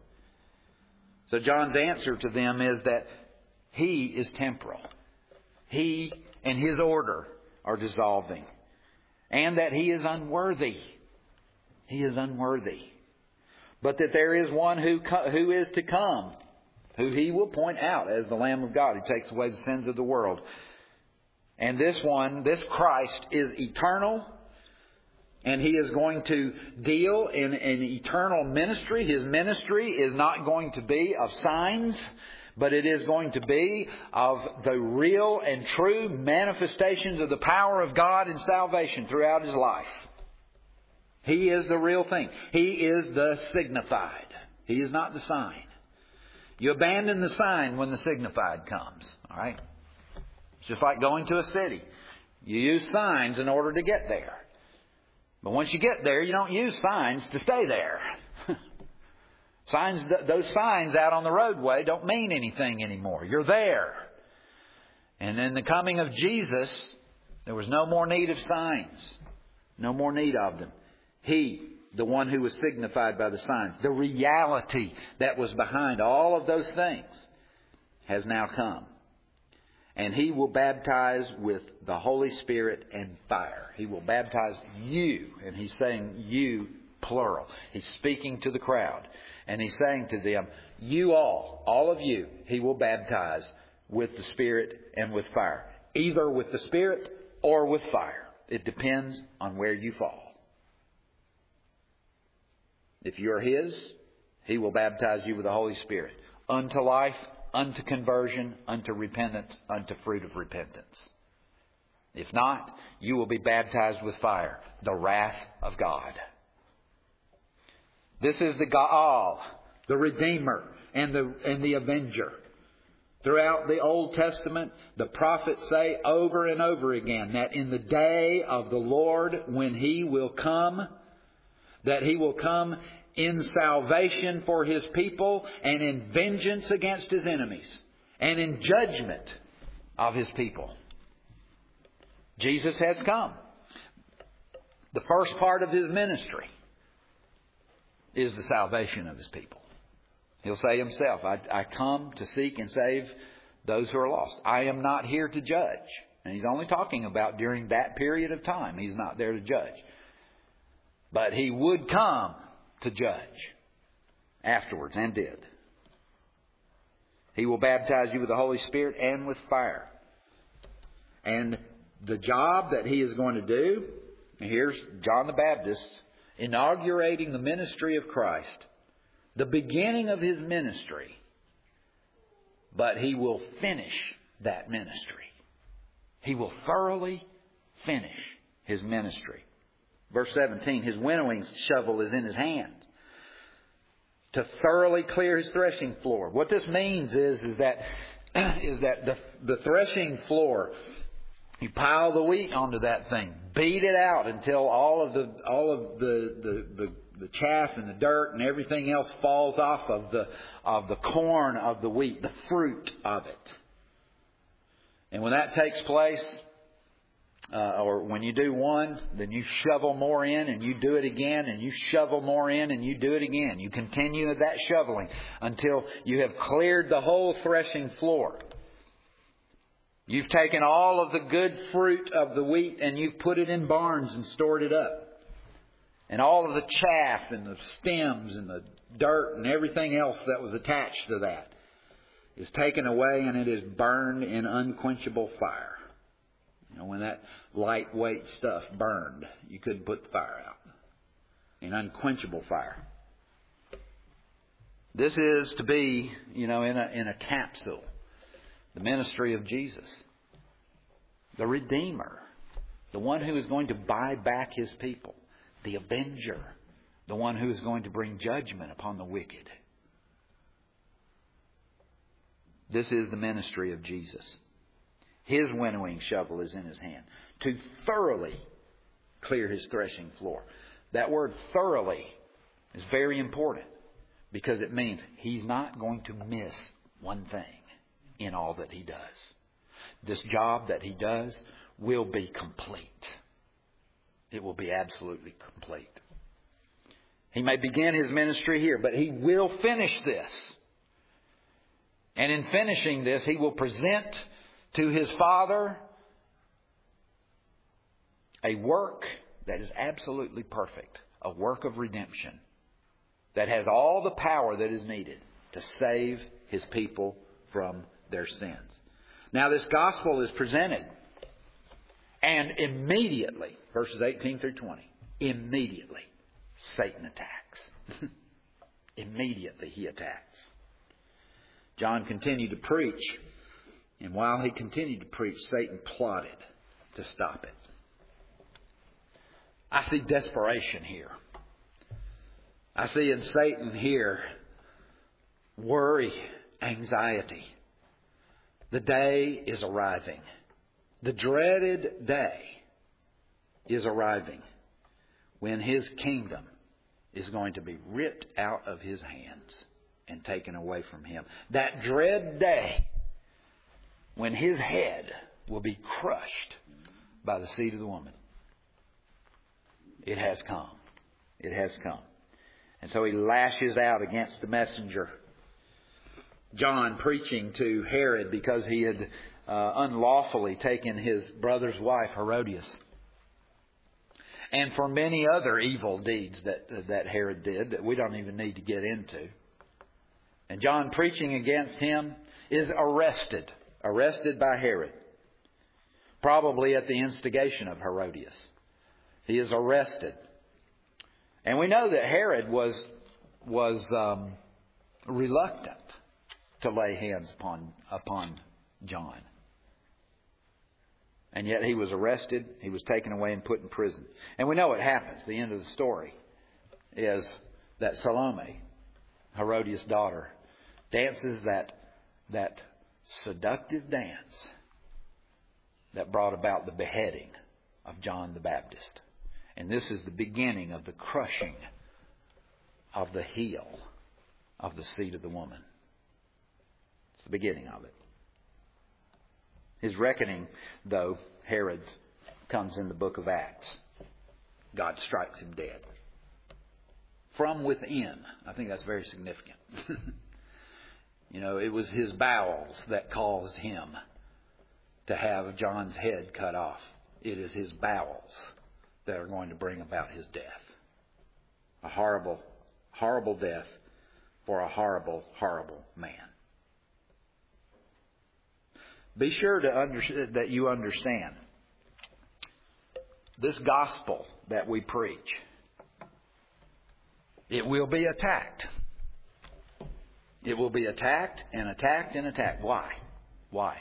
So John's answer to them is that he is temporal. He and his order are dissolving. And that he is unworthy. He is unworthy. But that there is one who who is to come, who he will point out as the Lamb of God who takes away the sins of the world. And this one, this Christ, is eternal. And he is going to deal in an eternal ministry. His ministry is not going to be of signs, but it is going to be of the real and true manifestations of the power of God in salvation throughout his life. He is the real thing. He is the signified. He is not the sign. You abandon the sign when the signified comes. All right? It's just like going to a city. You use signs in order to get there. But once you get there, you don't use signs to stay there. Signs, those signs out on the roadway don't mean anything anymore. You're there. And in the coming of Jesus, there was no more need of signs. No more need of them. He, the one who was signified by the signs, the reality that was behind all of those things, has now come. And he will baptize with the Holy Spirit and fire. He will baptize you. And he's saying you, plural. He's speaking to the crowd. And he's saying to them, you all, all of you, he will baptize with the Spirit and with fire. Either with the Spirit or with fire. It depends on where you fall. If you're His, He will baptize you with the Holy Spirit. Unto life, unto conversion, unto repentance, unto fruit of repentance. If not, you will be baptized with fire, the wrath of God. This is the Gaal, the Redeemer, and the, and the Avenger. Throughout the Old Testament, the prophets say over and over again that in the day of the Lord, when He will come, that He will come in salvation for His people and in vengeance against His enemies and in judgment of His people. Jesus has come. The first part of His ministry is the salvation of His people. He'll say Himself, I, I come to seek and save those who are lost. I am not here to judge. And He's only talking about during that period of time. He's not there to judge. But He would come to judge afterwards, and did. He will baptize you with the Holy Spirit and with fire. And the job that He is going to do, and here's John the Baptist inaugurating the ministry of Christ, the beginning of His ministry, but He will finish that ministry. He will thoroughly finish His ministry. Verse seventeen, His winnowing shovel is in His hand to thoroughly clear His threshing floor. What this means is, is that, is that the, the threshing floor, you pile the wheat onto that thing, beat it out until all of the all of the, the, the, the chaff and the dirt and everything else falls off of the of the corn of the wheat, the fruit of it. And when that takes place, uh, or when you do one, then you shovel more in and you do it again, and you shovel more in and you do it again. You continue with that shoveling until you have cleared the whole threshing floor. You've taken all of the good fruit of the wheat and you've put it in barns and stored it up. And all of the chaff and the stems and the dirt and everything else that was attached to that is taken away, and it is burned in unquenchable fire. You know, when that lightweight stuff burned, you couldn't put the fire out. In unquenchable fire. This is to be, you know, in a, in a capsule. The ministry of Jesus. The Redeemer. The one who is going to buy back His people. The Avenger. The one who is going to bring judgment upon the wicked. This is the ministry of Jesus. His winnowing shovel is in His hand to thoroughly clear His threshing floor. That word thoroughly is very important because it means He's not going to miss one thing in all that He does. This job that He does will be complete. It will be absolutely complete. He may begin His ministry here, but He will finish this. And in finishing this, He will present to His Father a work that is absolutely perfect. A work of redemption that has all the power that is needed to save His people from their sins. Now this gospel is presented, and immediately, verses eighteen through twenty, immediately Satan attacks. Immediately he attacks. John continued to preach, and while he continued to preach, Satan plotted to stop it. I see desperation here. I see in Satan here worry, anxiety. The day is arriving. The dreaded day is arriving when his kingdom is going to be ripped out of his hands and taken away from him. That dread day when his head will be crushed by the seed of the woman. It has come. It has come. And so he lashes out against the messenger. John preaching to Herod because he had uh, unlawfully taken his brother's wife, Herodias. And for many other evil deeds that, that Herod did that we don't even need to get into. And John preaching against him is arrested arrested by Herod, probably at the instigation of Herodias. He is arrested. And we know that Herod was, was um, reluctant to lay hands upon, upon John. And yet he was arrested, he was taken away and put in prison. And we know what happens. The end of the story is that Salome, Herodias' daughter, dances that, that seductive dance that brought about the beheading of John the Baptist. And this is the beginning of the crushing of the heel of the seed of the woman. It's the beginning of it. His reckoning, though, Herod's, comes in the book of Acts. God strikes him dead. From within. I think that's very significant. You know, it was his bowels that caused him to have John's head cut off. It is his bowels that are going to bring about his death. A horrible, horrible death for a horrible, horrible man. Be sure to under, that you understand this gospel that we preach. It will be attacked. It will be attacked and attacked and attacked. Why? Why?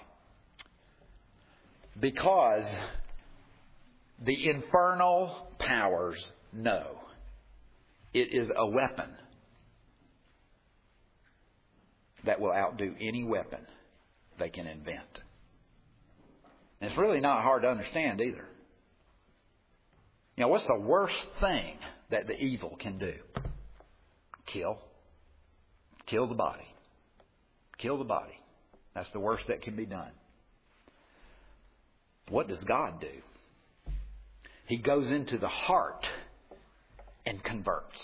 Because the infernal powers know it is a weapon that will outdo any weapon they can invent. And it's really not hard to understand either. You know, what's the worst thing that the evil can do? Kill. Kill the body. Kill the body. That's the worst that can be done. What does God do? He goes into the heart and converts.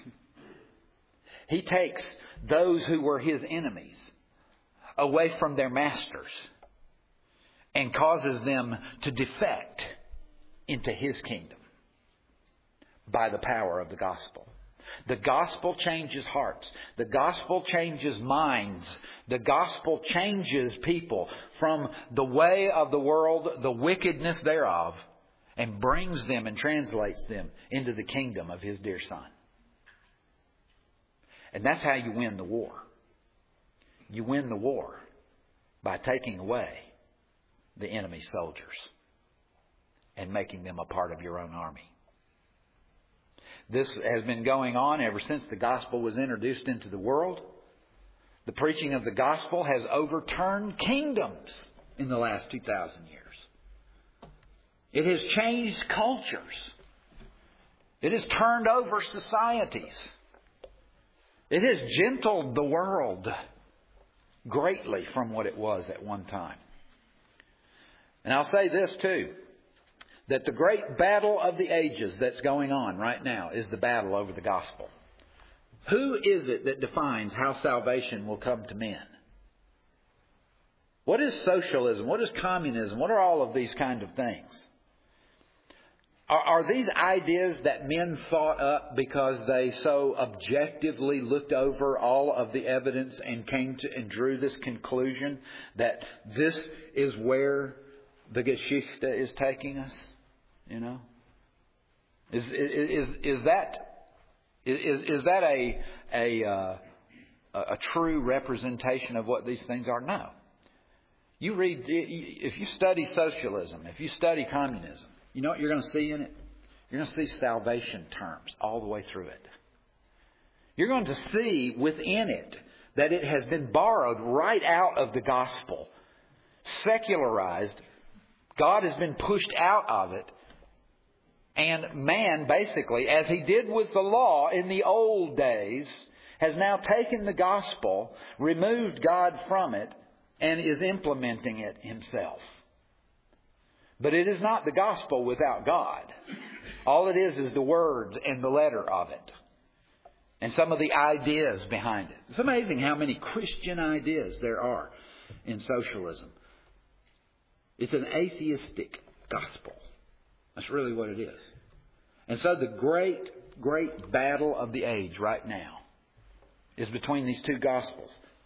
He takes those who were his enemies away from their masters and causes them to defect into his kingdom by the power of the gospel. The gospel changes hearts. The gospel changes minds. The gospel changes people from the way of the world, the wickedness thereof, and brings them and translates them into the kingdom of his dear Son. And that's how you win the war. You win the war by taking away the enemy soldiers and making them a part of your own army. This has been going on ever since the gospel was introduced into the world. The preaching of the gospel has overturned kingdoms in the last two thousand years. It has changed cultures. It has turned over societies. It has gentled the world greatly from what it was at one time. And I'll say this too, that the great battle of the ages that's going on right now is the battle over the gospel. Who is it that defines how salvation will come to men? What is socialism? What is communism? What are all of these kind of things? Are, are these ideas that men thought up because they so objectively looked over all of the evidence and came to and drew this conclusion that this is where the Geschichte is taking us? You know, is is is that is is that a a uh, a true representation of what these things are? No. You read, if you study socialism, if you study communism, you know what you're going to see in it? You're going to see salvation terms all the way through it. You're going to see within it that it has been borrowed right out of the gospel, secularized. God has been pushed out of it. And man, basically, as he did with the law in the old days, has now taken the gospel, removed God from it, and is implementing it himself. But it is not the gospel without God. All it is is the words and the letter of it. And some of the ideas behind it. It's amazing how many Christian ideas there are in socialism. It's an atheistic gospel. That's really what it is. And so the great, great battle of the age right now is between these two gospels.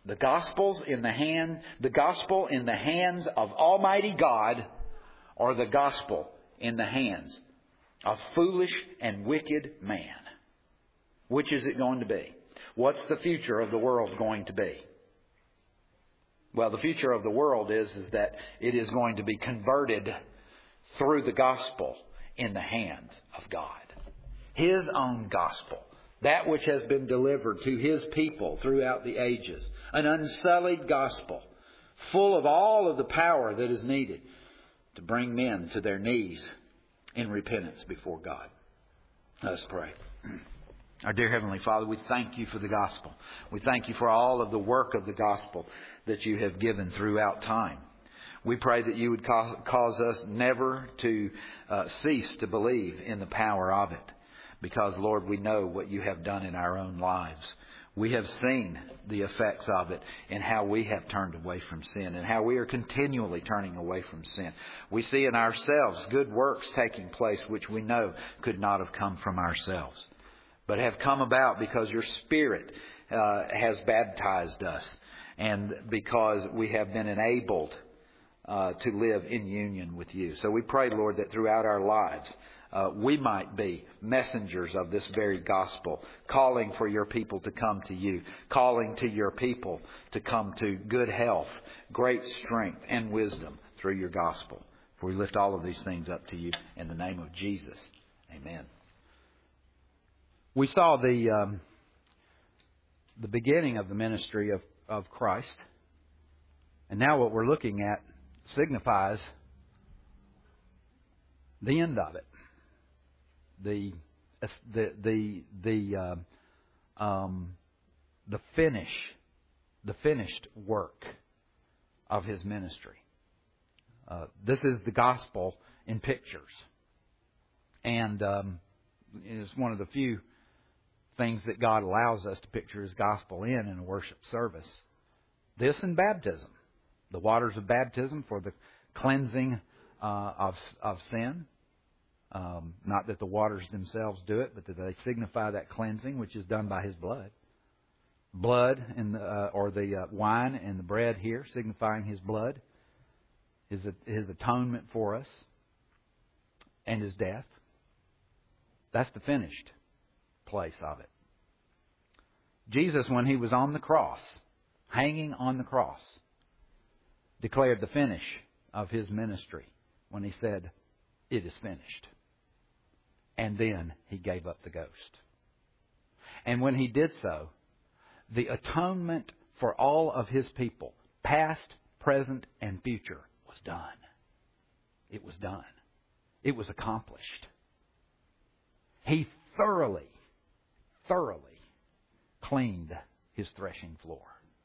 The gospel's in the hand, the gospel in the hands of Almighty God, or the gospel in the hands of foolish and wicked man. Which is it going to be? What's the future of the world going to be? Well, the future of the world is, is that it is going to be converted through the gospel in the hands of God. His own gospel. That which has been delivered to His people throughout the ages. An unsullied gospel. Full of all of the power that is needed to bring men to their knees in repentance before God. Let us pray. Our dear Heavenly Father, we thank You for the gospel. We thank You for all of the work of the gospel that You have given throughout time. We pray that You would cause us never to uh, cease to believe in the power of it. Because, Lord, we know what You have done in our own lives. We have seen the effects of it in how we have turned away from sin and how we are continually turning away from sin. We see in ourselves good works taking place which we know could not have come from ourselves, but have come about because Your Spirit uh, has baptized us and because we have been enabled uh, to live in union with You. So we pray, Lord, that throughout our lives, Uh, we might be messengers of this very gospel, calling for Your people to come to You, calling to Your people to come to good health, great strength, and wisdom through Your gospel. For we lift all of these things up to You in the name of Jesus. Amen. We saw the um, the beginning of the ministry of, of Christ, and now what we're looking at signifies the end of it. The the the the uh, um, the finish, the finished work of His ministry. Uh, this is the gospel in pictures, and um, it's one of the few things that God allows us to picture His gospel in in a worship service. This and baptism, the waters of baptism for the cleansing uh, of of sin. Um, not that the waters themselves do it, but that they signify that cleansing which is done by His blood. Blood in the, uh, or the uh, wine and the bread here signifying His blood, His, His atonement for us, and His death. That's the finished place of it. Jesus, when He was on the cross, hanging on the cross, declared the finish of His ministry when He said, "It is finished." And then He gave up the ghost. And when He did so, the atonement for all of His people, past, present, and future, was done. It was done. It was accomplished. He thoroughly, thoroughly cleaned His threshing floor.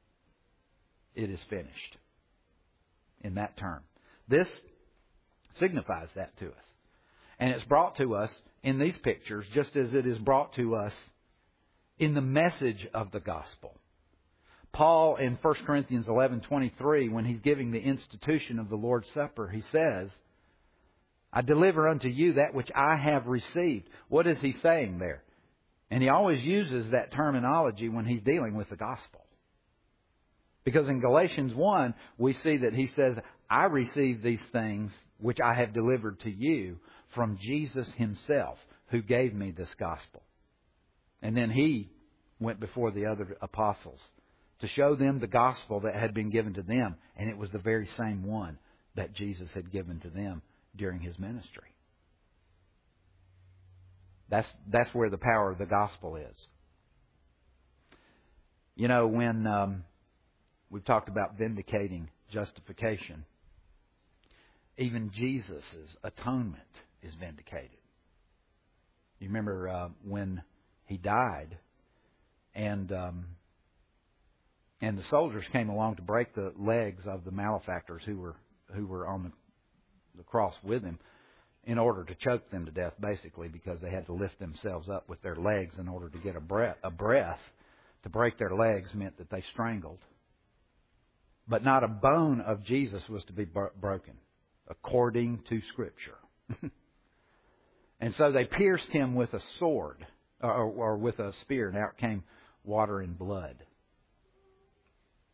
It is finished. In that term. This signifies that to us. And it's brought to us in these pictures just as it is brought to us in the message of the gospel. Paul in First Corinthians eleven twenty-three, when he's giving the institution of the Lord's Supper, he says, "I deliver unto you that which I have received." What is he saying there? And he always uses that terminology when he's dealing with the gospel. Because in Galatians one, we see that he says, "I received these things which I have delivered to you from Jesus Himself, who gave me this gospel." And then He went before the other apostles to show them the gospel that had been given to them. And it was the very same one that Jesus had given to them during His ministry. That's, that's where the power of the gospel is. You know, when um, we've talked about vindicating justification, even Jesus' atonement is vindicated. You remember uh, when He died, and um, and the soldiers came along to break the legs of the malefactors who were who were on the, the cross with Him, in order to choke them to death, basically, because they had to lift themselves up with their legs in order to get a breath. A breath to break their legs meant that they strangled. But not a bone of Jesus was to be bro- broken, according to Scripture. And so they pierced Him with a sword, or, or with a spear, and out came water and blood.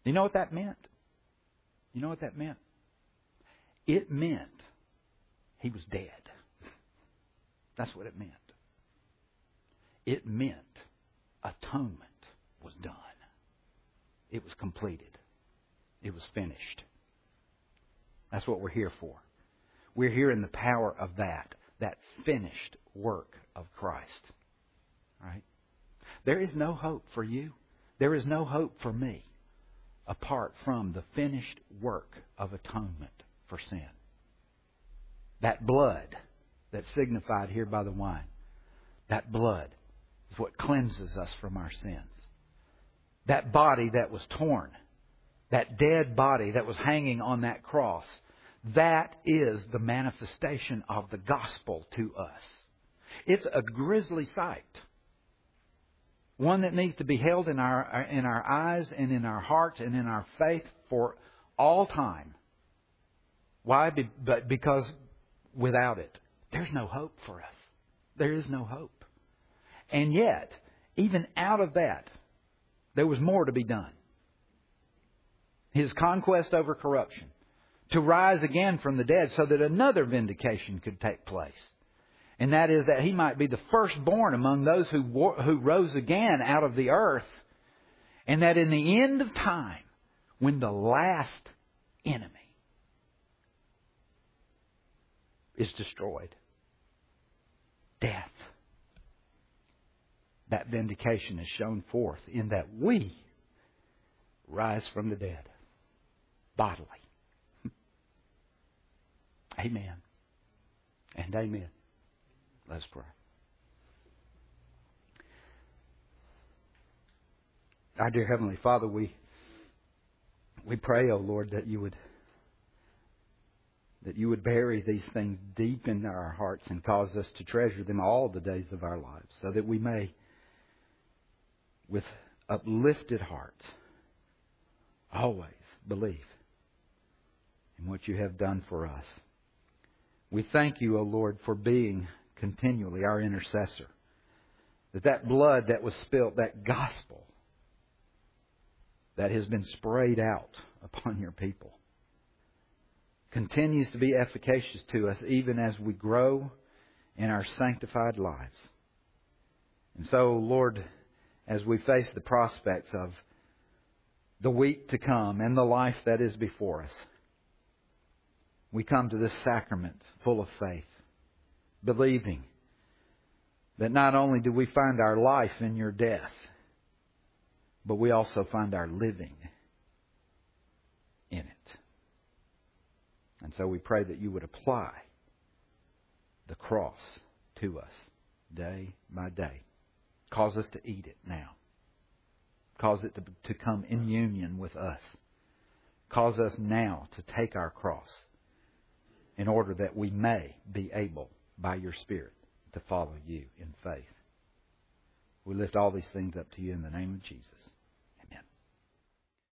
You know what that meant? You know what that meant? It meant He was dead. That's what it meant. It meant atonement was done. It was completed. It was finished. That's what we're here for. We're here in the power of that, that finished work of Christ. Right? There is no hope for you. There is no hope for me apart from the finished work of atonement for sin. That blood that's signified here by the wine, that blood is what cleanses us from our sins. That body that was torn, that dead body that was hanging on that cross, that is the manifestation of the gospel to us. It's a grisly sight. One that needs to be held in our in our eyes and in our hearts and in our faith for all time. Why? Be, but because without it, there's no hope for us. There is no hope. And yet, even out of that, there was more to be done. His conquest over corruption. To rise again from the dead so that another vindication could take place. And that is that He might be the firstborn among those who who rose again out of the earth. And that in the end of time, when the last enemy is destroyed, death, that vindication is shown forth in that we rise from the dead bodily. Amen. And amen. Let's pray. Our dear Heavenly Father, we we pray, O Lord, that you would that you would bury these things deep in our hearts and cause us to treasure them all the days of our lives, so that we may, with uplifted hearts, always believe in what you have done for us. We thank you, O Lord, for being continually our intercessor. That that blood that was spilt, that gospel that has been sprayed out upon your people, continues to be efficacious to us even as we grow in our sanctified lives. And so, Lord, as we face the prospects of the week to come and the life that is before us, we come to this sacrament full of faith, believing that not only do we find our life in your death, but we also find our living in it. And so we pray that you would apply the cross to us day by day. Cause us to eat it now. Cause it to, to come in union with us. Cause us now to take our cross in order that we may be able, by your Spirit, to follow you in faith. We lift all these things up to you in the name of Jesus.